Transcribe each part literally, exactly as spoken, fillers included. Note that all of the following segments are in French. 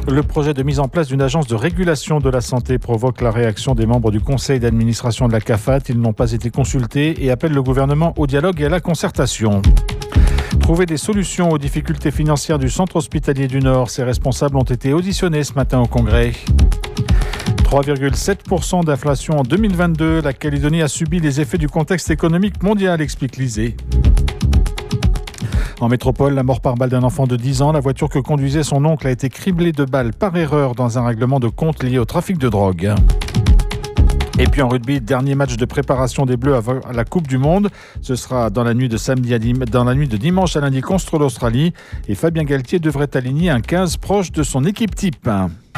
Le projet de mise en place d'une agence de régulation de la santé provoque la réaction des membres du conseil d'administration de la CAFAT. Ils n'ont pas été consultés et appellent le gouvernement au dialogue et à la concertation. Trouver des solutions aux difficultés financières du centre hospitalier du Nord. Ses responsables ont été auditionnés ce matin au Congrès. trois virgule sept pour cent d'inflation en deux mille vingt-deux. La Calédonie a subi les effets du contexte économique mondial, explique l'I S E E. En métropole, la mort par balle d'un enfant de dix ans. La voiture que conduisait son oncle a été criblée de balles par erreur dans un règlement de compte lié au trafic de drogue. Et puis en rugby, dernier match de préparation des Bleus avant la Coupe du Monde. Ce sera dans la nuit de samedi à dim- dans la nuit de dimanche à lundi contre l'Australie. Et Fabien Galtier devrait aligner un quinze proche de son équipe type.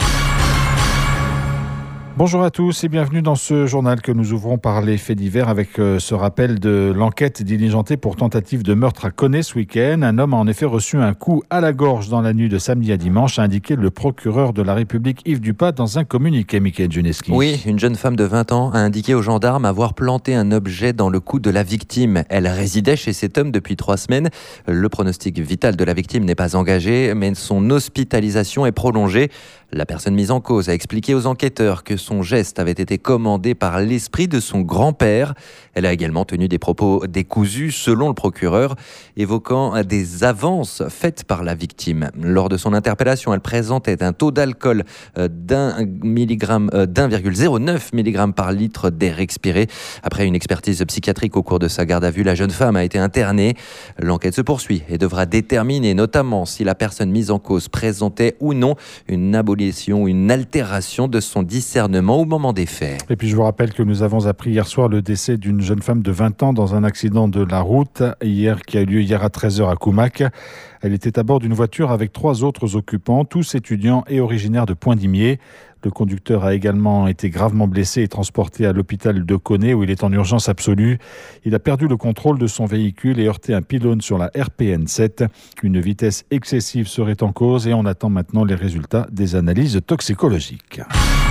Bonjour à tous et bienvenue dans ce journal que nous ouvrons par les faits divers avec euh, ce rappel de l'enquête diligentée pour tentative de meurtre à Koné ce week-end. Un homme a en effet reçu un coup à la gorge dans la nuit de samedi à dimanche, a indiqué le procureur de la République Yves Dupas dans un communiqué. Mickaël Juneski. Oui, une jeune femme de vingt ans a indiqué aux gendarmes avoir planté un objet dans le cou de la victime. Elle résidait chez cet homme depuis trois semaines. Le pronostic vital de la victime n'est pas engagé, mais son hospitalisation est prolongée. La personne mise en cause a expliqué aux enquêteurs que son geste avait été commandé par l'esprit de son grand-père. Elle a également tenu des propos décousus, selon le procureur, évoquant des avances faites par la victime. Lors de son interpellation, elle présentait un taux d'alcool d'un milligramme, d'un virgule zéro neuf milligrammes par litre d'air expiré. Après une expertise psychiatrique au cours de sa garde à vue, la jeune femme a été internée. L'enquête se poursuit et devra déterminer notamment si la personne mise en cause présentait ou non une abolition ou une altération de son discernement au moment des faits. Et puis je vous rappelle que nous avons appris hier soir le décès d'une jeune femme de vingt ans dans un accident de la route hier, qui a eu lieu hier à treize heures à Koumak. Elle était à bord d'une voiture avec trois autres occupants, tous étudiants et originaires de Point-d'Imier. Le conducteur a également été gravement blessé et transporté à l'hôpital de Koné où il est en urgence absolue. Il a perdu le contrôle de son véhicule et heurté un pylône sur la R P N sept. Une vitesse excessive serait en cause et on attend maintenant les résultats des analyses toxicologiques.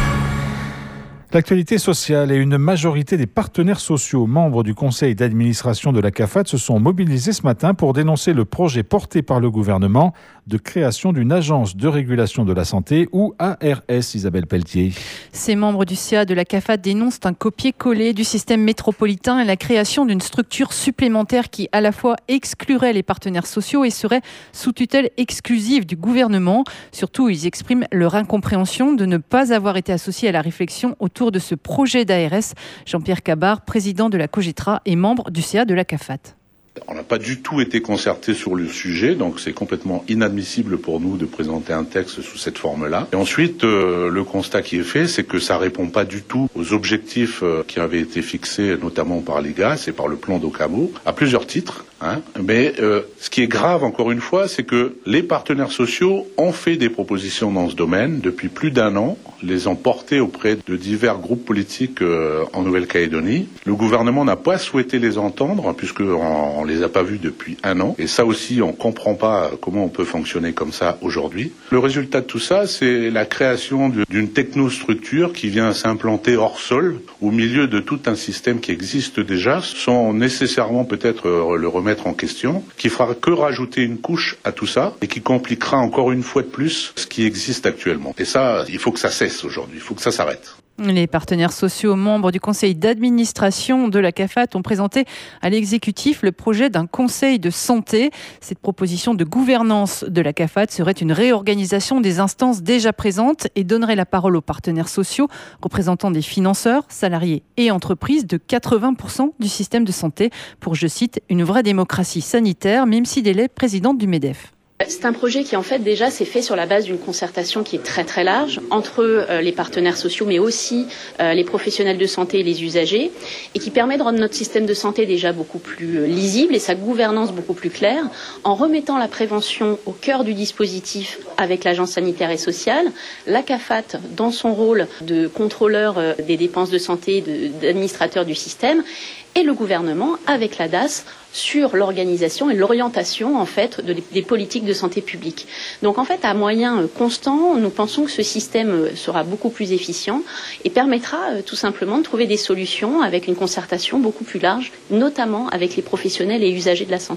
L'actualité sociale et une majorité des partenaires sociaux, membres du conseil d'administration de la CAFAT, se sont mobilisés ce matin pour dénoncer le projet porté par le gouvernement de création d'une agence de régulation de la santé ou A R S, Isabelle Pelletier. Ces membres du C A de la CAFAT dénoncent un copier-coller du système métropolitain et la création d'une structure supplémentaire qui à la fois exclurait les partenaires sociaux et serait sous tutelle exclusive du gouvernement. Surtout, ils expriment leur incompréhension de ne pas avoir été associés à la réflexion autour de ce projet d'A R S. Jean-Pierre Cabard, président de la COGETRA et membre du C A de la CAFAT. On n'a pas du tout été concerté sur le sujet, donc c'est complètement inadmissible pour nous de présenter un texte sous cette forme-là. Et ensuite, euh, le constat qui est fait, c'est que ça répond pas du tout aux objectifs euh, qui avaient été fixés, notamment par l'I G A S et par le plan d'Ocamo, à plusieurs titres. Hein. Mais euh, ce qui est grave, encore une fois, c'est que les partenaires sociaux ont fait des propositions dans ce domaine depuis plus d'un an, les ont portées auprès de divers groupes politiques euh, en Nouvelle-Calédonie. Le gouvernement n'a pas souhaité les entendre, puisque on, on les a pas vus depuis un an. Et ça aussi, on comprend pas comment on peut fonctionner comme ça aujourd'hui. Le résultat de tout ça, c'est la création d'une technostructure qui vient s'implanter hors sol, au milieu de tout un système qui existe déjà, sans nécessairement peut-être le remettre en question, qui fera que rajouter une couche à tout ça et qui compliquera encore une fois de plus ce qui existe actuellement. Et ça, il faut que ça cesse aujourd'hui, il faut que ça s'arrête. Les partenaires sociaux membres du conseil d'administration de la CAFAT ont présenté à l'exécutif le projet d'un conseil de santé. Cette proposition de gouvernance de la CAFAT serait une réorganisation des instances déjà présentes et donnerait la parole aux partenaires sociaux, représentant des financeurs, salariés et entreprises de quatre-vingts pour cent du système de santé pour, je cite, une vraie démocratie sanitaire, même si elle est présidente du MEDEF. C'est un projet qui en fait déjà s'est fait sur la base d'une concertation qui est très très large entre euh, les partenaires sociaux mais aussi euh, les professionnels de santé et les usagers et qui permet de rendre notre système de santé déjà beaucoup plus euh, lisible et sa gouvernance beaucoup plus claire en remettant la prévention au cœur du dispositif avec l'agence sanitaire et sociale, la CAFAT dans son rôle de contrôleur euh, des dépenses de santé, de, d'administrateur du système et le gouvernement avec la D A S sur l'organisation et l'orientation en fait de, des politiques de santé publique. Donc en fait à moyen constant, nous pensons que ce système sera beaucoup plus efficient et permettra tout simplement de trouver des solutions avec une concertation beaucoup plus large, notamment avec les professionnels et usagers de la santé.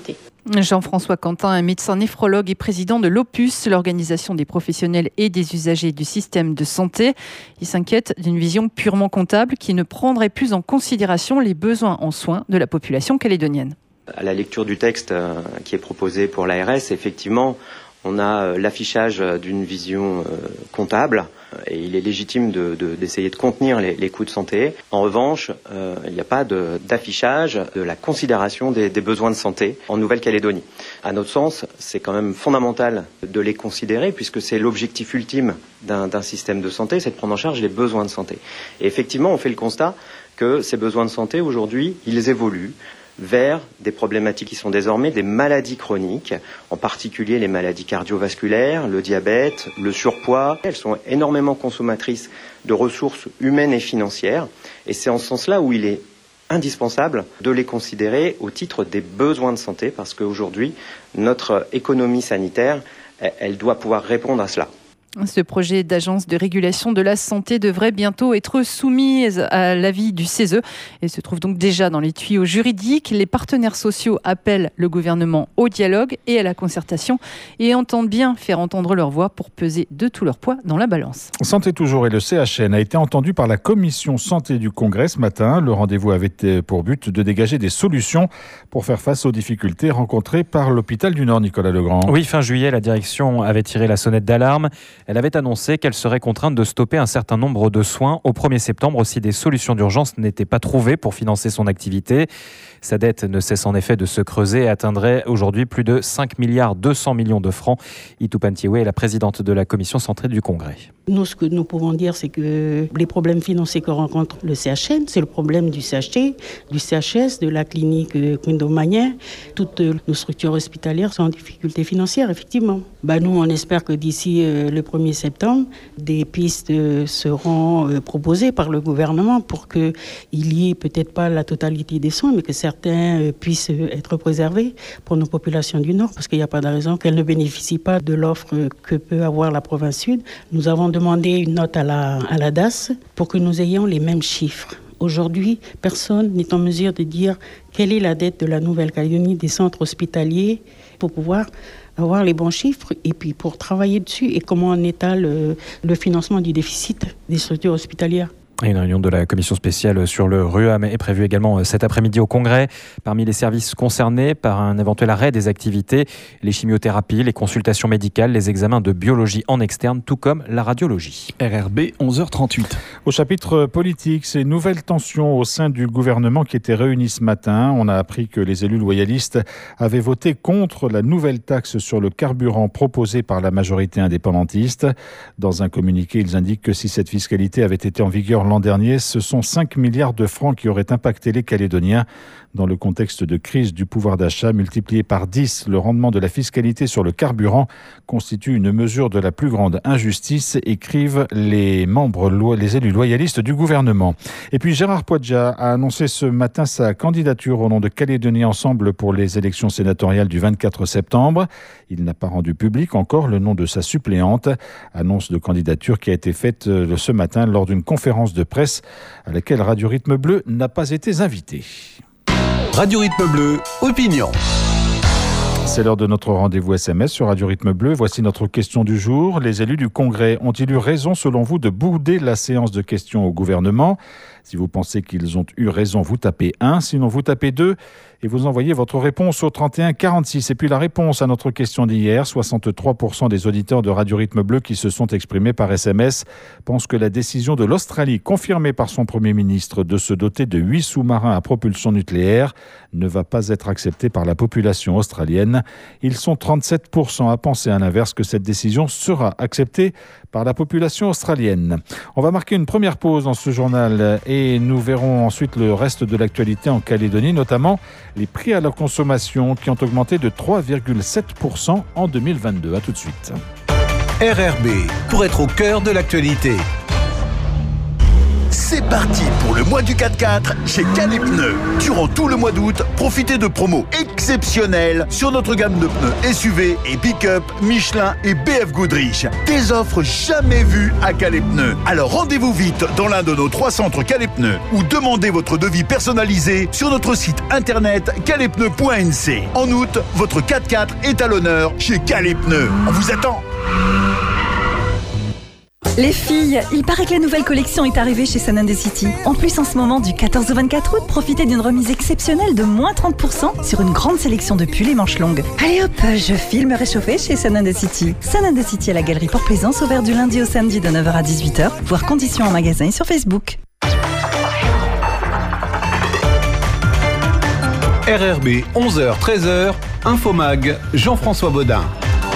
Jean-François Quentin, un médecin néphrologue et président de l'Opus, l'organisation des professionnels et des usagers du système de santé. Il s'inquiète d'une vision purement comptable qui ne prendrait plus en considération les besoins en soins de la population calédonienne. À la lecture du texte euh, qui est proposé pour l'A R S, effectivement, on a euh, l'affichage d'une vision euh, comptable et il est légitime de, de, d'essayer de contenir les, les coûts de santé. En revanche, euh, il n'y a pas de, d'affichage de la considération des, des besoins de santé en Nouvelle-Calédonie. À notre sens, c'est quand même fondamental de les considérer puisque c'est l'objectif ultime d'un, d'un système de santé, c'est de prendre en charge les besoins de santé. Et effectivement, on fait le constat que ces besoins de santé, aujourd'hui, ils évoluent vers des problématiques qui sont désormais des maladies chroniques, en particulier les maladies cardiovasculaires, le diabète, le surpoids. Elles sont énormément consommatrices de ressources humaines et financières, et c'est en ce sens-là où il est indispensable de les considérer au titre des besoins de santé, parce qu'aujourd'hui, notre économie sanitaire, elle doit pouvoir répondre à cela. Ce projet d'agence de régulation de la santé devrait bientôt être soumis à l'avis du C E S E et se trouve donc déjà dans les tuyaux juridiques. Les partenaires sociaux appellent le gouvernement au dialogue et à la concertation et entendent bien faire entendre leur voix pour peser de tout leur poids dans la balance. Santé toujours et le C H N a été entendu par la commission santé du Congrès ce matin. Le rendez-vous avait pour but de dégager des solutions pour faire face aux difficultés rencontrées par l'hôpital du Nord, Nicolas Legrand. Oui, fin juillet, la direction avait tiré la sonnette d'alarme. Elle avait annoncé qu'elle serait contrainte de stopper un certain nombre de soins au premier septembre si des solutions d'urgence n'étaient pas trouvées pour financer son activité. Sa dette ne cesse en effet de se creuser et atteindrait aujourd'hui plus de cinq milliards deux cents millions de francs. Itou Pantioué est la présidente de la commission santé du Congrès. Nous, ce que nous pouvons dire, c'est que les problèmes financiers que rencontre le C H N, c'est le problème du C H T, du C H S, de la clinique Quindom-Magnin. Toutes nos structures hospitalières sont en difficulté financière, effectivement. Bah, nous, on espère que d'ici euh, le premier septembre, des pistes euh, seront euh, proposées par le gouvernement pour qu'il y ait peut-être pas la totalité des soins, mais que certains euh, puissent être préservés pour nos populations du Nord, parce qu'il n'y a pas de raison qu'elles ne bénéficient pas de l'offre que peut avoir la province Sud. Nous avons demandé une note à la, à la D A S pour que nous ayons les mêmes chiffres. Aujourd'hui, personne n'est en mesure de dire quelle est la dette de la Nouvelle-Calédonie des centres hospitaliers pour pouvoir avoir les bons chiffres et puis pour travailler dessus et comment on étale le, le financement du déficit des structures hospitalières. Une réunion de la commission spéciale sur le R U A M est prévue également cet après-midi au Congrès. Parmi les services concernés par un éventuel arrêt des activités, les chimiothérapies, les consultations médicales, les examens de biologie en externe, tout comme la radiologie. R R B, onze heures trente-huit. Au chapitre politique, ces nouvelles tensions au sein du gouvernement qui étaient réunies ce matin. On a appris que les élus loyalistes avaient voté contre la nouvelle taxe sur le carburant proposée par la majorité indépendantiste. Dans un communiqué, ils indiquent que si cette fiscalité avait été en vigueur l'an dernier, ce sont cinq milliards de francs qui auraient impacté les Calédoniens. Dans le contexte de crise du pouvoir d'achat, multiplié par dix, le rendement de la fiscalité sur le carburant constitue une mesure de la plus grande injustice, écrivent les membres, les élus loyalistes du gouvernement. Et puis Gérard Poadja a annoncé ce matin sa candidature au nom de Calédonie Ensemble pour les élections sénatoriales du vingt-quatre septembre. Il n'a pas rendu public encore le nom de sa suppléante. Annonce de candidature qui a été faite ce matin lors d'une conférence de presse à laquelle Radio Rythme Bleu n'a pas été invité. Radio Rythme Bleu, opinion. C'est l'heure de notre rendez-vous S M S sur Radio Rythme Bleu. Voici notre question du jour. Les élus du Congrès ont-ils eu raison, selon vous, de bouder la séance de questions au gouvernement ? Si vous pensez qu'ils ont eu raison, vous tapez un. Sinon, vous tapez deux et vous envoyez votre réponse au trente et un quarante-six. Et puis la réponse à notre question d'hier, soixante-trois pour cent des auditeurs de Radio Rythme Bleu qui se sont exprimés par S M S pensent que la décision de l'Australie, confirmée par son Premier ministre, de se doter de huit sous-marins à propulsion nucléaire, ne va pas être acceptée par la population australienne. Ils sont trente-sept pour cent à penser à l'inverse, que cette décision sera acceptée par la population australienne. On va marquer une première pause dans ce journal et nous verrons ensuite le reste de l'actualité en Calédonie, notamment les prix à la consommation qui ont augmenté de trois virgule sept pour cent en deux mille vingt-deux. À tout de suite. R R B, pour être au cœur de l'actualité. C'est parti pour le mois du quatre-quatre chez Calais Pneus. Durant tout le mois d'août, profitez de promos exceptionnelles sur notre gamme de pneus S U V et pick-up Michelin et B F Goodrich. Des offres jamais vues à Calais Pneus. Alors rendez-vous vite dans l'un de nos trois centres Calais Pneus ou demandez votre devis personnalisé sur notre site internet calais pneus point n c. En août, votre quatre-quatre est à l'honneur chez Calais Pneus. On vous attend. Les filles, il paraît que la nouvelle collection est arrivée chez Sun and the City. En plus, en ce moment, du quatorze au vingt-quatre août, profitez d'une remise exceptionnelle de moins trente pour cent sur une grande sélection de pulls et manches longues. Allez hop, je file me réchauffer chez Sun and the City. Sun and the City à la Galerie Port-Plaisance, ouvert du lundi au samedi de neuf heures à dix-huit heures, voire conditions en magasin et sur Facebook. R R B, onze heures treize heures, Infomag, Jean-François Baudin.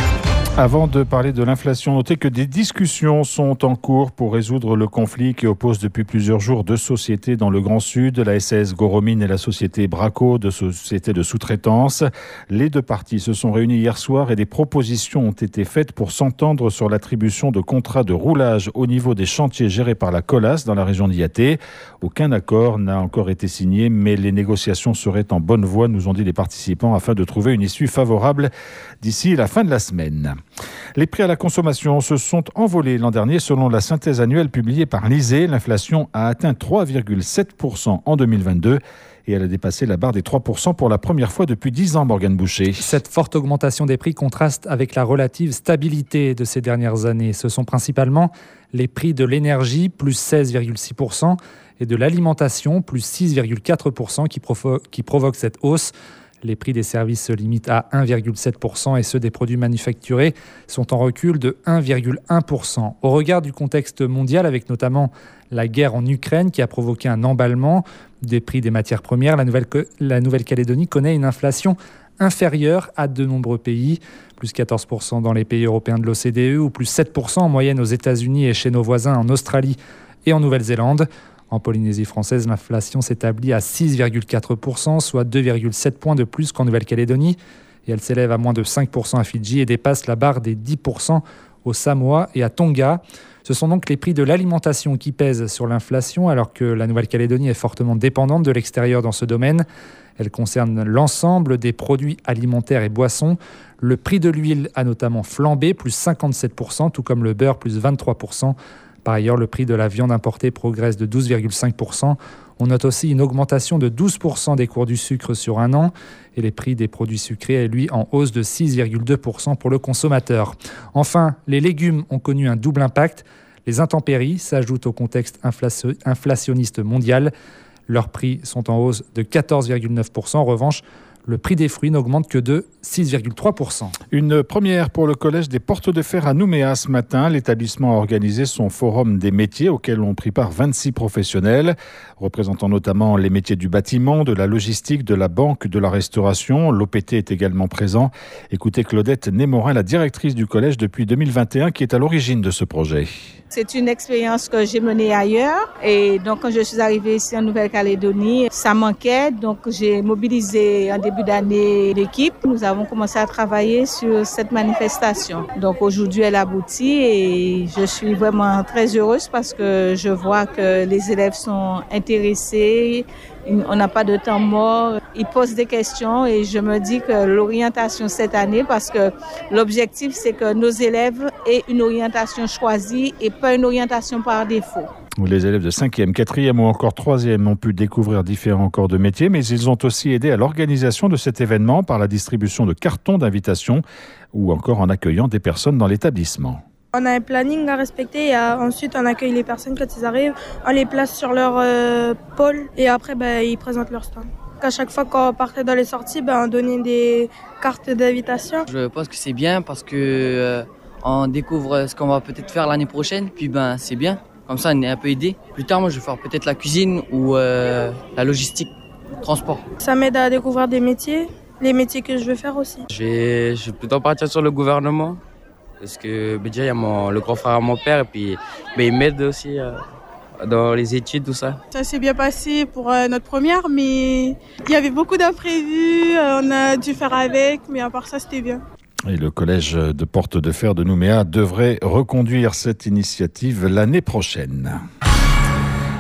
Avant de parler de l'inflation, notez que des discussions sont en cours pour résoudre le conflit qui oppose depuis plusieurs jours deux sociétés dans le Grand Sud, la S A S Goromine et la société Braco, deux sociétés de sous-traitance. Les deux parties se sont réunies hier soir et des propositions ont été faites pour s'entendre sur l'attribution de contrats de roulage au niveau des chantiers gérés par la Colas dans la région d'Yaté. Aucun accord n'a encore été signé, mais les négociations seraient en bonne voie, nous ont dit les participants, afin de trouver une issue favorable d'ici la fin de la semaine. Les prix à la consommation se sont envolés l'an dernier. Selon la synthèse annuelle publiée par l'I S E E, l'inflation a atteint trois virgule sept pour cent en deux mille vingt-deux et elle a dépassé la barre des trois pour cent pour la première fois depuis dix ans, Morgane Boucher. Cette forte augmentation des prix contraste avec la relative stabilité de ces dernières années. Ce sont principalement les prix de l'énergie, plus seize virgule six pour cent, et de l'alimentation, plus six virgule quatre pour cent, qui, provo- qui provoquent cette hausse. Les prix des services se limitent à un virgule sept pour cent et ceux des produits manufacturés sont en recul de un virgule un pour cent. Au regard du contexte mondial, avec notamment la guerre en Ukraine qui a provoqué un emballement des prix des matières premières, la, Nouvelle- la Nouvelle-Calédonie connaît une inflation inférieure à de nombreux pays, plus quatorze pour cent dans les pays européens de l'O C D E ou plus sept pour cent en moyenne aux États-Unis et chez nos voisins en Australie et en Nouvelle-Zélande. En Polynésie française, l'inflation s'établit à six virgule quatre pour cent, soit deux virgule sept points de plus qu'en Nouvelle-Calédonie. Et elle s'élève à moins de cinq pour cent à Fidji et dépasse la barre des dix pour cent au Samoa et à Tonga. Ce sont donc les prix de l'alimentation qui pèsent sur l'inflation, alors que la Nouvelle-Calédonie est fortement dépendante de l'extérieur dans ce domaine. Elle concerne l'ensemble des produits alimentaires et boissons. Le prix de l'huile a notamment flambé, plus cinquante-sept pour cent, tout comme le beurre, plus vingt-trois pour cent. Par ailleurs, le prix de la viande importée progresse de douze virgule cinq pour cent. On note aussi une augmentation de douze pour cent des cours du sucre sur un an. Et les prix des produits sucrés est, lui, en hausse de six virgule deux pour cent pour le consommateur. Enfin, les légumes ont connu un double impact. Les intempéries s'ajoutent au contexte inflationniste mondial. Leurs prix sont en hausse de quatorze virgule neuf pour cent. En revanche, le prix des fruits n'augmente que de six virgule trois pour cent. Une première pour le Collège des Portes de Fer à Nouméa ce matin. L'établissement a organisé son forum des métiers auquel ont pris part vingt-six professionnels, représentant notamment les métiers du bâtiment, de la logistique, de la banque, de la restauration. L'O P T est également présent. Écoutez Claudette Némorin, la directrice du collège depuis deux mille vingt et un, qui est à l'origine de ce projet. C'est une expérience que j'ai menée ailleurs et donc quand je suis arrivée ici en Nouvelle-Calédonie, ça manquait, donc j'ai mobilisé en début d'année l'équipe. Nous avons commencé à travailler sur cette manifestation. Donc aujourd'hui elle aboutit et je suis vraiment très heureuse parce que je vois que les élèves sont intéressés. On n'a pas de temps mort. Ils posent des questions et je me dis que l'orientation cette année, parce que l'objectif, c'est que nos élèves aient une orientation choisie et pas une orientation par défaut. Les élèves de cinquième, quatrième ou encore troisième ont pu découvrir différents corps de métier, mais ils ont aussi aidé à l'organisation de cet événement par la distribution de cartons d'invitation ou encore en accueillant des personnes dans l'établissement. On a un planning à respecter et ensuite on accueille les personnes quand ils arrivent, on les place sur leur euh, pôle et après ben, ils présentent leur stand. À chaque fois qu'on partait dans les sorties, ben, on donnait des cartes d'invitation. Je pense que c'est bien parce que euh, on découvre ce qu'on va peut-être faire l'année prochaine, puis ben c'est bien, comme ça on est un peu aidé. Plus tard moi je vais faire peut-être la cuisine ou euh, la logistique, le transport. Ça m'aide à découvrir des métiers, les métiers que je veux faire aussi. Je vais, je vais plutôt partir sur le gouvernement. Parce que ben, déjà, il y a mon, le grand frère à mon père et puis ben, il m'aide aussi euh, dans les études, tout ça. Ça s'est bien passé pour euh, notre première, mais il y avait beaucoup d'imprévus, euh, on a dû faire avec, mais à part ça, c'était bien. Et le collège de Porte de Fer de Nouméa devrait reconduire cette initiative l'année prochaine.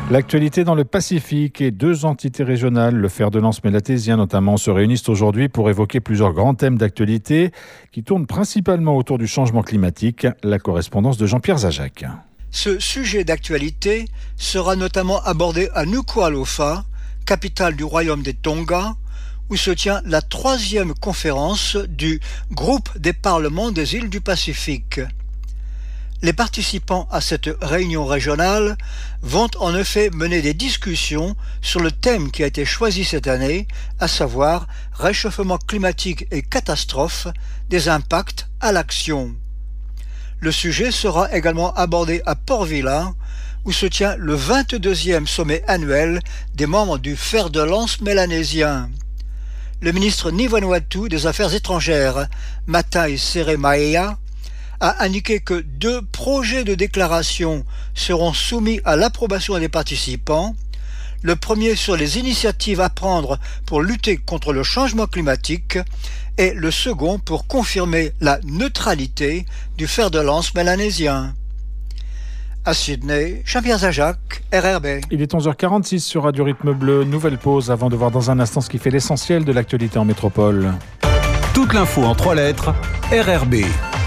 L'actualité dans le Pacifique et deux entités régionales, le fer de lance mélatésien notamment, se réunissent aujourd'hui pour évoquer plusieurs grands thèmes d'actualité qui tournent principalement autour du changement climatique. La correspondance de Jean-Pierre Zajac. Ce sujet d'actualité sera notamment abordé à Nuku'alofa, capitale du royaume des Tonga, où se tient la troisième conférence du Groupe des parlements des îles du Pacifique. Les participants à cette réunion régionale vont en effet mener des discussions sur le thème qui a été choisi cette année, à savoir réchauffement climatique et catastrophe, des impacts à l'action. Le sujet sera également abordé à Port Vila, où se tient le vingt-deuxième sommet annuel des membres du fer de lance mélanésien. Le ministre Nivanuatu des Affaires étrangères, Matai Seremaia, a indiqué que deux projets de déclaration seront soumis à l'approbation des participants. Le premier sur les initiatives à prendre pour lutter contre le changement climatique et le second pour confirmer la neutralité du fer de lance mélanésien. À Sydney, Jean-Pierre Zajac, R R B. Il est onze heures quarante-six sur Radio Rythme Bleu. Nouvelle pause avant de voir dans un instant ce qui fait l'essentiel de l'actualité en métropole. Toute l'info en trois lettres, R R B.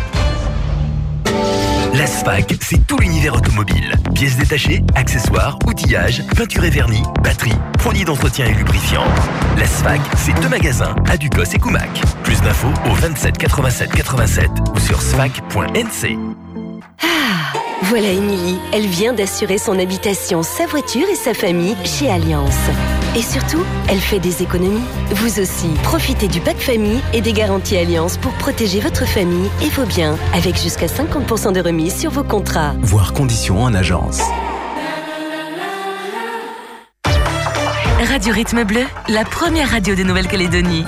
La S F A C, c'est tout l'univers automobile. Pièces détachées, accessoires, outillage, peinture et vernis, batterie, produits d'entretien et lubrifiants. La S F A C, c'est deux magasins, à Ducos et Coumac. Plus d'infos au vingt-sept quatre-vingt-sept quatre-vingt-sept ou sur s f a c point n c. Ah, voilà Émilie. Elle vient d'assurer son habitation, sa voiture et sa famille chez Allianz. Et surtout, elle fait des économies. Vous aussi, profitez du pack famille et des garanties Allianz pour protéger votre famille et vos biens, avec jusqu'à cinquante pour cent de remise sur vos contrats. Voir conditions en agence. Radio Rythme Bleu, la première radio de Nouvelle-Calédonie.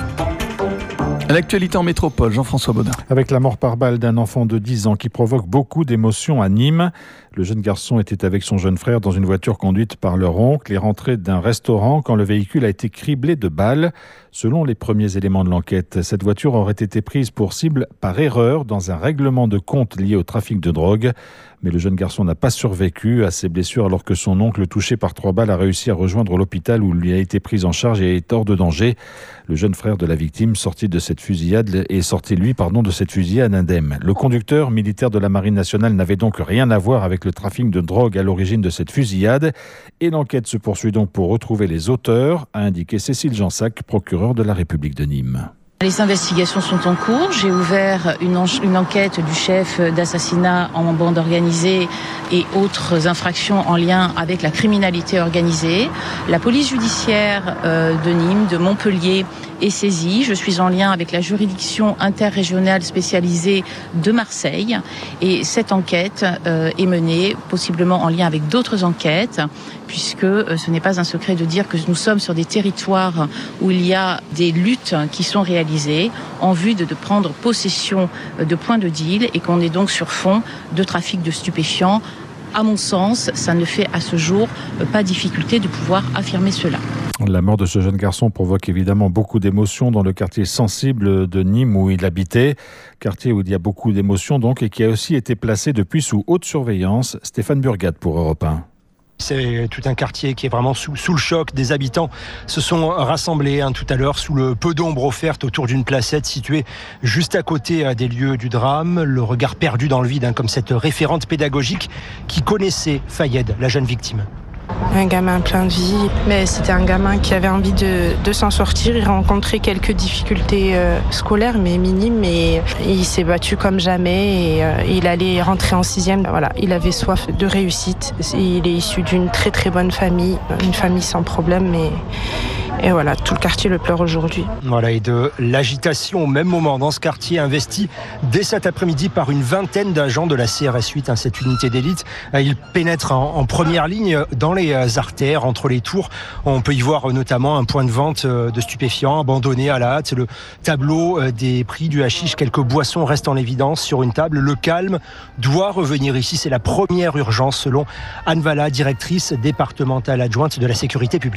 L'actualité en métropole, Jean-François Baudin. Avec la mort par balle d'un enfant de dix ans qui provoque beaucoup d'émotions à Nîmes. Le jeune garçon était avec son jeune frère dans une voiture conduite par leur oncle et rentré d'un restaurant quand le véhicule a été criblé de balles. Selon les premiers éléments de l'enquête, cette voiture aurait été prise pour cible par erreur dans un règlement de compte lié au trafic de drogue. Mais le jeune garçon n'a pas survécu à ses blessures alors que son oncle, touché par trois balles, a réussi à rejoindre l'hôpital où il a été pris en charge et est hors de danger. Le jeune frère de la victime sorti de cette fusillade est sorti lui pardon de cette fusillade indemne. Le conducteur militaire de la Marine nationale n'avait donc rien à voir avec le trafic de drogue à l'origine de cette fusillade et l'enquête se poursuit donc pour retrouver les auteurs, a indiqué Cécile Jansac, procureure de la République de Nîmes. Les investigations sont en cours. J'ai ouvert une, en- une enquête du chef d'assassinat en bande organisée et autres infractions en lien avec la criminalité organisée. La police judiciaire euh, de Nîmes, de Montpellier est saisie. Je suis en lien avec la juridiction interrégionale spécialisée de Marseille et cette enquête euh, est menée possiblement en lien avec d'autres enquêtes puisque euh, ce n'est pas un secret de dire que nous sommes sur des territoires où il y a des luttes qui sont réalisées en vue de, de prendre possession de points de deal et qu'on est donc sur fond de trafic de stupéfiants. À mon sens, ça ne fait à ce jour pas difficulté de pouvoir affirmer cela. La mort de ce jeune garçon provoque évidemment beaucoup d'émotions dans le quartier sensible de Nîmes où il habitait. Quartier où il y a beaucoup d'émotions donc et qui a aussi été placé depuis sous haute surveillance. Stéphane Burgat pour Europe un. C'est tout un quartier qui est vraiment sous, sous le choc. Des habitants se sont rassemblés hein, tout à l'heure sous le peu d'ombre offerte autour d'une placette située juste à côté des lieux du drame. Le regard perdu dans le vide, hein, comme cette référente pédagogique qui connaissait Fayed, la jeune victime. Un gamin plein de vie, mais c'était un gamin qui avait envie de, de s'en sortir. Il rencontrait quelques difficultés euh, scolaires, mais minimes, mais il s'est battu comme jamais et euh, il allait rentrer en sixième. Voilà, il avait soif de réussite. Il est issu d'une très très bonne famille, une famille sans problème, mais et voilà, tout le quartier le pleure aujourd'hui. Voilà, et de l'agitation au même moment dans ce quartier investi dès cet après-midi par une vingtaine d'agents de la C R S huit, hein, cette unité d'élite. Ils pénètrent en, en première ligne dans les artères, entre les tours. On peut y voir notamment un point de vente de stupéfiants abandonné à la hâte. Le tableau des prix du hashish, quelques boissons restent en évidence sur une table. Le calme doit revenir ici. C'est la première urgence selon Anne Valla, directrice départementale adjointe de la sécurité publique.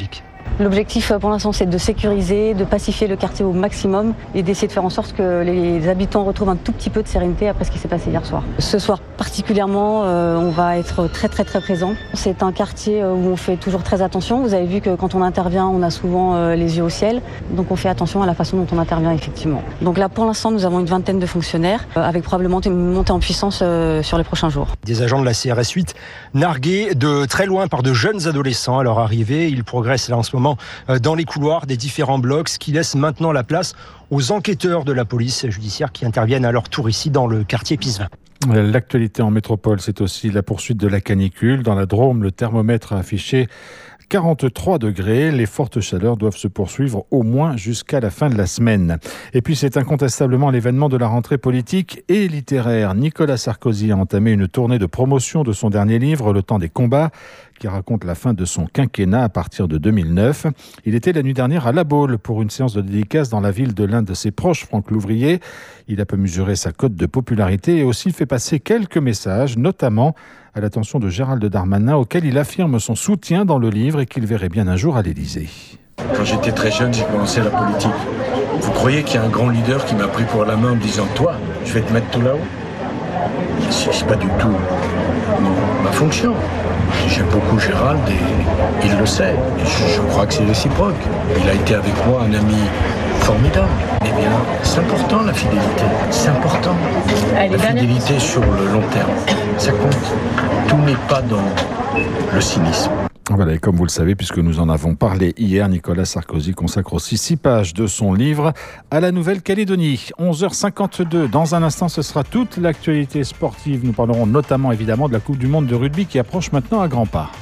L'objectif pour l'instant c'est de sécuriser, de pacifier le quartier au maximum et d'essayer de faire en sorte que les habitants retrouvent un tout petit peu de sérénité après ce qui s'est passé hier soir. Ce soir particulièrement, euh, on va être très très très présent. C'est un quartier où on fait toujours très attention. Vous avez vu que quand on intervient, on a souvent euh, les yeux au ciel. Donc on fait attention à la façon dont on intervient effectivement. Donc là pour l'instant nous avons une vingtaine de fonctionnaires euh, avec probablement une montée en puissance euh, sur les prochains jours. Des agents de la C R S huit nargués de très loin par de jeunes adolescents à leur arrivée. Ils progressent là en ce moment dans les couloirs des différents blocs, ce qui laisse maintenant la place aux enquêteurs de la police judiciaire qui interviennent à leur tour ici dans le quartier Pisevin. L'actualité en métropole, c'est aussi la poursuite de la canicule. Dans la Drôme, le thermomètre a affiché quarante-trois degrés. Les fortes chaleurs doivent se poursuivre au moins jusqu'à la fin de la semaine. Et puis c'est incontestablement l'événement de la rentrée politique et littéraire. Nicolas Sarkozy a entamé une tournée de promotion de son dernier livre, Le temps des combats, qui raconte la fin de son quinquennat à partir de deux mille neuf. Il était la nuit dernière à La Baule pour une séance de dédicace dans la ville de l'un de ses proches, Franck Louvrier. Il a peu mesuré sa cote de popularité et aussi fait passer quelques messages, notamment à l'attention de Gérald Darmanin, auquel il affirme son soutien dans le livre et qu'il verrait bien un jour à l'Élysée. Quand j'étais très jeune, j'ai commencé la politique. Vous croyez qu'il y a un grand leader qui m'a pris pour la main en me disant « Toi, je vais te mettre tout là-haut » ? C'est pas du tout ma fonction. J'aime beaucoup Gérald et il le sait. Je, je crois que c'est réciproque. Il a été avec moi un ami formidable. Eh bien, c'est important la fidélité. C'est important. Allez, la fidélité dernière. Sur le long terme. Ça compte. Tout n'est pas dans le cynisme. Voilà, et comme vous le savez, puisque nous en avons parlé hier, Nicolas Sarkozy consacre aussi six pages de son livre à la Nouvelle-Calédonie. onze heures cinquante-deux, dans un instant, ce sera toute l'actualité sportive. Nous parlerons notamment, évidemment, de la Coupe du Monde de rugby qui approche maintenant à grands pas.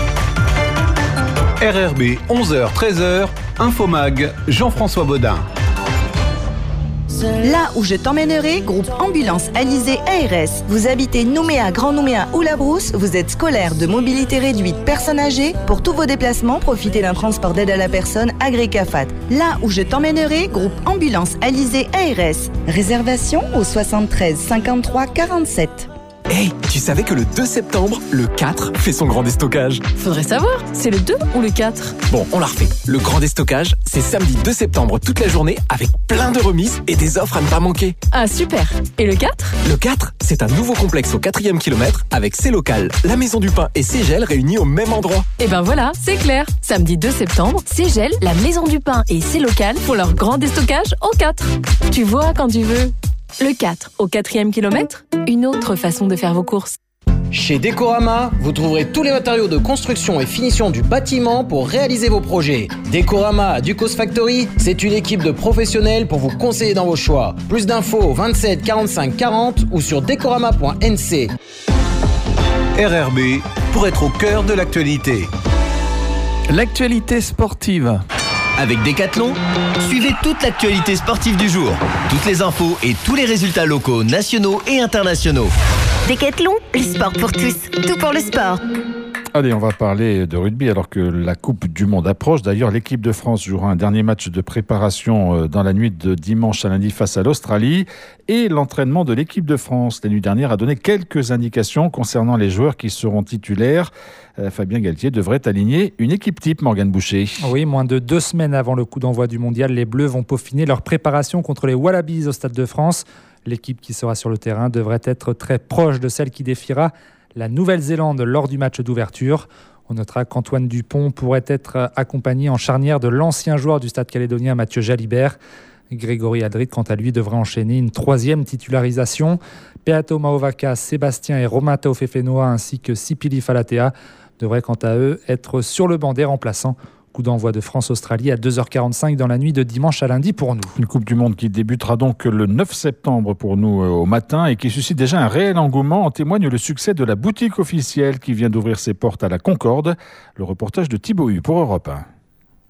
R R B, onze heures treize heures, Infomag, Jean-François Baudin. Là où je t'emmènerai, groupe Ambulance Alizé A R S. Vous habitez Nouméa, Grand Nouméa ou La Brousse, vous êtes scolaire de mobilité réduite, personnes âgées. Pour tous vos déplacements, profitez d'un transport d'aide à la personne Agré-Cafat. Là où je t'emmènerai, groupe Ambulance Alizé A R S. Réservation au soixante-treize cinquante-trois quarante-sept. Hey, tu savais que le deux septembre, le quatre fait son grand déstockage? Faudrait savoir, c'est le deux ou le quatre? Bon, on la refait. Le grand déstockage, c'est samedi deux septembre toute la journée avec plein de remises et des offres à ne pas manquer. Ah super. Et le quatre? Le quatre, c'est un nouveau complexe au quatrième kilomètre avec C'est Local, la Maison du Pain et Ségel réunis au même endroit. Et ben voilà, c'est clair. Samedi deux septembre, Ségel, la Maison du Pain et C'est Local font leur grand déstockage au quatre. Tu vois quand tu veux. Le quatre, au quatrième kilomètre, une autre façon de faire vos courses. Chez Décorama, vous trouverez tous les matériaux de construction et finition du bâtiment pour réaliser vos projets. Décorama à Ducos Factory, c'est une équipe de professionnels pour vous conseiller dans vos choix. Plus d'infos au vingt-sept quarante-cinq quarante ou sur décorama point n c. R R B, pour être au cœur de l'actualité. L'actualité sportive. Avec Decathlon, suivez toute l'actualité sportive du jour. Toutes les infos et tous les résultats locaux, nationaux et internationaux. Decathlon, le sport pour tous, tout pour le sport. Allez, on va parler de rugby alors que la Coupe du Monde approche. D'ailleurs, l'équipe de France jouera un dernier match de préparation dans la nuit de dimanche à lundi face à l'Australie. Et l'entraînement de l'équipe de France la nuit dernière a donné quelques indications concernant les joueurs qui seront titulaires. Euh, Fabien Galtier devrait aligner une équipe type, Morgane Boucher. Oui, moins de deux semaines avant le coup d'envoi du mondial, les Bleus vont peaufiner leur préparation contre les Wallabies au Stade de France. L'équipe qui sera sur le terrain devrait être très proche de celle qui défiera la Nouvelle-Zélande lors du match d'ouverture. On notera qu'Antoine Dupont pourrait être accompagné en charnière de l'ancien joueur du Stade calédonien Mathieu Jalibert. Grégory Aldrit, quant à lui, devrait enchaîner une troisième titularisation. Peato Maovaka, Sébastien et Romain Taofefenoa ainsi que Sipili Falatea devraient quant à eux être sur le banc des remplaçants. Coup d'envoi de France-Australie à deux heures quarante-cinq dans la nuit de dimanche à lundi pour nous. Une Coupe du Monde qui débutera donc le neuf septembre pour nous au matin et qui suscite déjà un réel engouement. En témoigne le succès de la boutique officielle qui vient d'ouvrir ses portes à la Concorde. Le reportage de Thibaut Hu pour Europe un.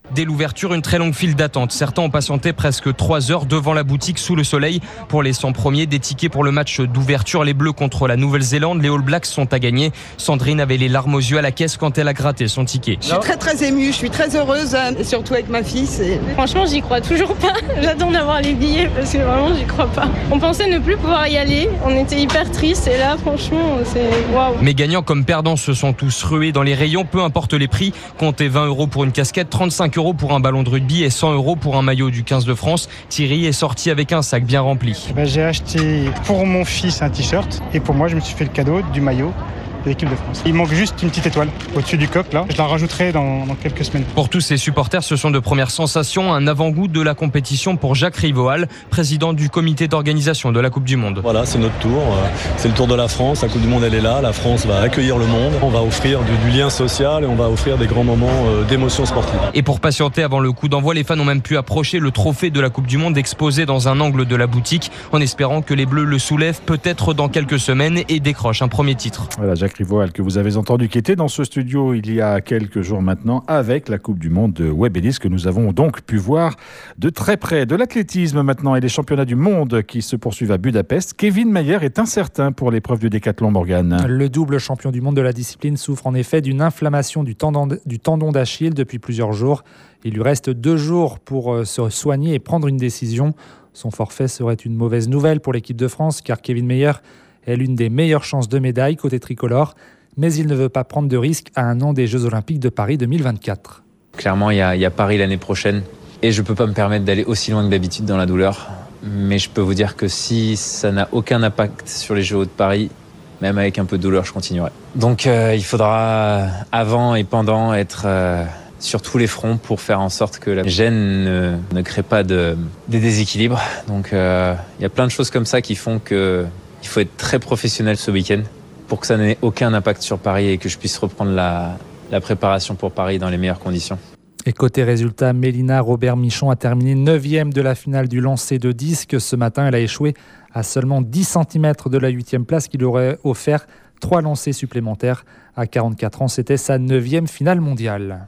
Dès l'ouverture, une très longue file d'attente. Certains ont patienté presque trois heures devant la boutique sous le soleil. Pour les cent premiers, des tickets pour le match d'ouverture. Les Bleus contre la Nouvelle-Zélande. Les All Blacks sont à gagner. Sandrine avait les larmes aux yeux à la caisse quand elle a gratté son ticket. Je suis très très émue, je suis très heureuse, et surtout avec ma fille. C'est... Franchement, j'y crois toujours pas. J'attends d'avoir les billets parce que vraiment, j'y crois pas. On pensait ne plus pouvoir y aller. On était hyper tristes et là, franchement, c'est waouh. Mais gagnants comme perdants se sont tous rués dans les rayons, peu importe les prix. Comptez vingt euros pour une casquette, trente-cinq euros pour un ballon de rugby et cent euros pour un maillot du quinze de France. Thierry est sorti avec un sac bien rempli. Ben, j'ai acheté pour mon fils un t-shirt et pour moi, je me suis fait le cadeau du maillot de l'équipe de France. Il manque juste une petite étoile au-dessus du coq là. Je la rajouterai dans, dans quelques semaines. Pour tous ces supporters, ce sont de premières sensations, un avant-goût de la compétition pour Jacques Rivoal, président du comité d'organisation de la Coupe du Monde. Voilà, c'est notre tour. C'est le tour de la France. La Coupe du Monde, elle est là. La France va accueillir le monde. On va offrir du, du lien social et on va offrir des grands moments d'émotion sportive. Et pour patienter avant le coup d'envoi, les fans ont même pu approcher le trophée de la Coupe du Monde exposé dans un angle de la boutique, en espérant que les Bleus le soulèvent peut-être dans quelques semaines et décrochent un premier titre. Voilà, Jacques Rivoal que vous avez entendu qui était dans ce studio il y a quelques jours maintenant avec la Coupe du Monde de Web-Ellis que nous avons donc pu voir de très près. De l'athlétisme maintenant et les championnats du monde qui se poursuivent à Budapest. Kevin Mayer est incertain pour l'épreuve du décathlon, Morgane. Le double champion du monde de la discipline souffre en effet d'une inflammation du tendon, du tendon d'Achille depuis plusieurs jours. Il lui reste deux jours pour se soigner et prendre une décision. Son forfait serait une mauvaise nouvelle pour l'équipe de France car Kevin Mayer est l'une des meilleures chances de médaille côté tricolore. Mais il ne veut pas prendre de risques à un an des Jeux Olympiques de Paris deux mille vingt-quatre. Clairement, il y a, il y a Paris l'année prochaine et je ne peux pas me permettre d'aller aussi loin que d'habitude dans la douleur. Mais je peux vous dire que si ça n'a aucun impact sur les Jeux de Paris, même avec un peu de douleur, je continuerai. Donc euh, il faudra, avant et pendant, être euh, sur tous les fronts pour faire en sorte que la gêne ne, ne crée pas de, des déséquilibres. Donc euh, il y a plein de choses comme ça qui font qu'il faut être très professionnel ce week-end pour que ça n'ait aucun impact sur Paris et que je puisse reprendre la, la préparation pour Paris dans les meilleures conditions. Et côté résultat, Mélina Robert-Michon a terminé neuvième de la finale du lancer de disque. Ce matin, elle a échoué à seulement dix centimètres de la huitième place qui lui aurait offert trois lancers supplémentaires. À quarante-quatre ans, c'était sa neuvième finale mondiale.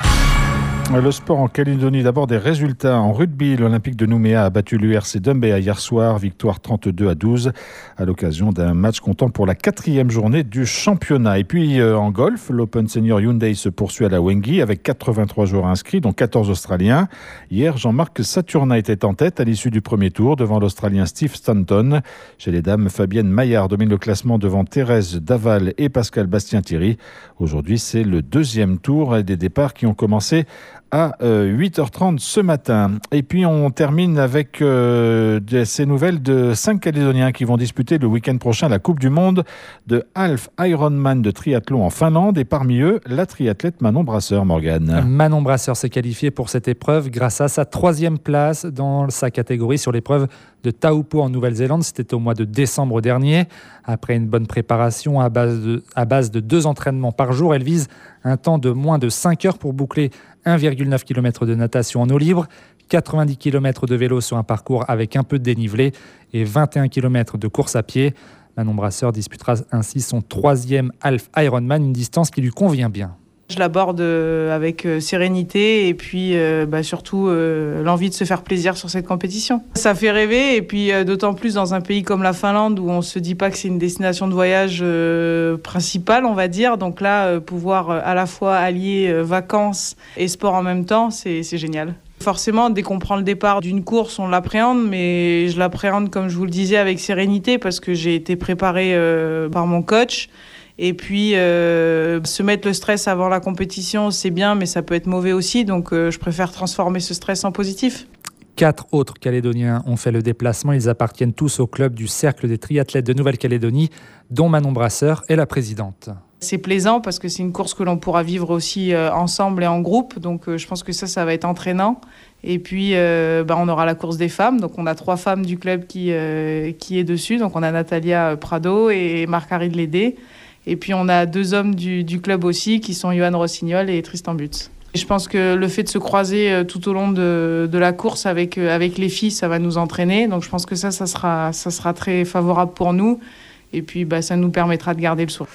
Le sport en Calédonie, d'abord des résultats en rugby. L'Olympique de Nouméa a battu l'U R C Doumbéa hier soir, victoire trente-deux à douze à l'occasion d'un match comptant pour la quatrième journée du championnat. Et puis euh, en golf, l'Open Senior Hyundai se poursuit à la Wengi avec quatre-vingt-trois joueurs inscrits, dont quatorze Australiens. Hier, Jean-Marc Saturnin était en tête à l'issue du premier tour devant l'Australien Steve Stanton. Chez les dames, Fabienne Maillard domine le classement devant Thérèse Daval et Pascal Bastien-Thierry. Aujourd'hui, c'est le deuxième tour et des départs qui ont commencé à huit heures trente ce matin. Et puis on termine avec euh, de, ces nouvelles de cinq Calédoniens qui vont disputer le week-end prochain la Coupe du Monde de Half Ironman de triathlon en Finlande. Et parmi eux, la triathlète Manon Brasseur, Morgane. Manon Brasseur s'est qualifiée pour cette épreuve grâce à sa troisième place dans sa catégorie sur l'épreuve de Taupo en Nouvelle-Zélande. C'était au mois de décembre dernier. Après une bonne préparation à base de, à base de deux entraînements par jour, elle vise un temps de moins de cinq heures pour boucler un virgule neuf kilomètres de natation en eau libre, quatre-vingt-dix kilomètres de vélo sur un parcours avec un peu de dénivelé et vingt et un kilomètres de course à pied. Manon Brasseur disputera ainsi son troisième Half Ironman, une distance qui lui convient bien. Je l'aborde avec sérénité et puis euh, bah, surtout euh, l'envie de se faire plaisir sur cette compétition. Ça fait rêver et puis euh, d'autant plus dans un pays comme la Finlande où on ne se dit pas que c'est une destination de voyage euh, principale, on va dire. Donc là, euh, pouvoir euh, à la fois allier euh, vacances et sport en même temps, c'est, c'est génial. Forcément, dès qu'on prend le départ d'une course, on l'appréhende, mais je l'appréhende, comme je vous le disais, avec sérénité parce que j'ai été préparée euh, par mon coach. Et puis, euh, se mettre le stress avant la compétition, c'est bien, mais ça peut être mauvais aussi. Donc, euh, je préfère transformer ce stress en positif. Quatre autres Calédoniens ont fait le déplacement. Ils appartiennent tous au club du Cercle des triathlètes de Nouvelle-Calédonie, dont Manon Brasseur est la présidente. C'est plaisant parce que c'est une course que l'on pourra vivre aussi euh, ensemble et en groupe. Donc, euh, je pense que ça, ça va être entraînant. Et puis, euh, bah, on aura la course des femmes. Donc, on a trois femmes du club qui, euh, qui est dessus. Donc, on a Natalia Prado et Marc-Harry Lédé. Et puis, on a deux hommes du, du club aussi, qui sont Johan Rossignol et Tristan Butz. Et je pense que le fait de se croiser tout au long de, de la course avec, avec les filles, ça va nous entraîner. Donc, je pense que ça, ça sera, ça sera très favorable pour nous. Et puis, bah, ça nous permettra de garder le sourire.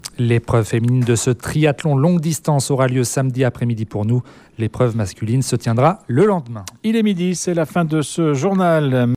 L'épreuve féminine de ce triathlon longue distance aura lieu samedi après-midi pour nous. L'épreuve masculine se tiendra le lendemain. Il est midi, c'est la fin de ce journal.